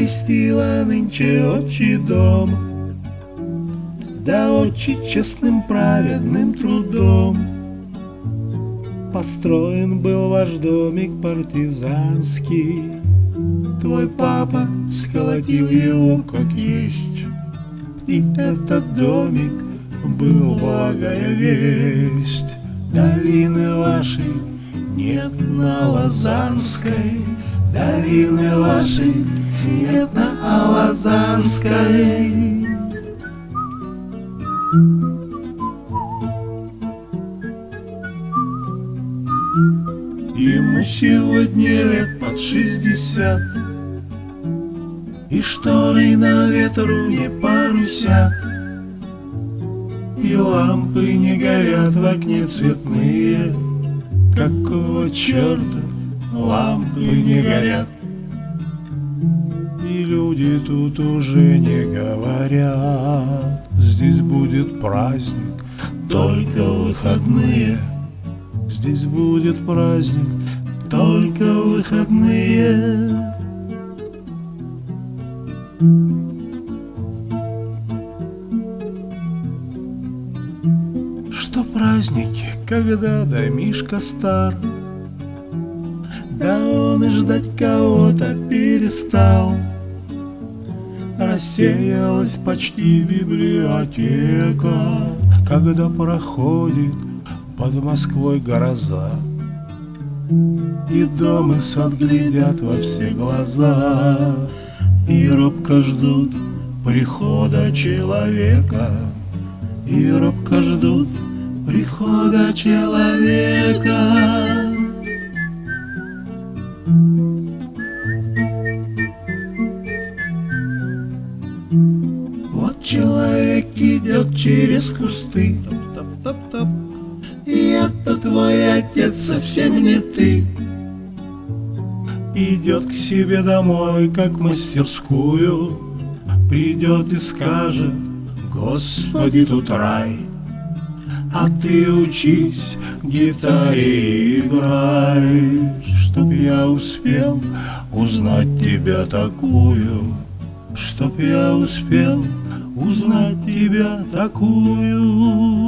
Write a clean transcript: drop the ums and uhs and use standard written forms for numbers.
окрестила нынче отчий дом, да отчий честным праведным трудом. Построен был ваш домик партизанский, твой папа сколотил его как есть. И этот домик был благая весть. Долины вашей нет на Лозанской, долины вашей нет на Лозанской. Ему сегодня лет под 60, и шторы на ветру не парусят, и лампы не горят в окне цветные. Какого черта лампы не горят? И люди тут уже не говорят: здесь будет праздник только в выходные. Здесь будет праздник только в выходные. Что праздники, когда домишко стар, да он и ждать кого-то перестал. Рассеялась почти библиотека, когда проходит под Москвой гроза, и дом и сад глядят во все глаза, и робко ждут прихода человека, и робко ждут прихода человека. Вот человек идет через кусты, топ-топ-топ-топ, и это твой отец, совсем не ты. Идет к себе домой, как в мастерскую, придет и скажет: Господи, тут рай. А ты учись, гитаре играй, чтоб я успел узнать тебя такую, чтоб я успел узнать тебя такую.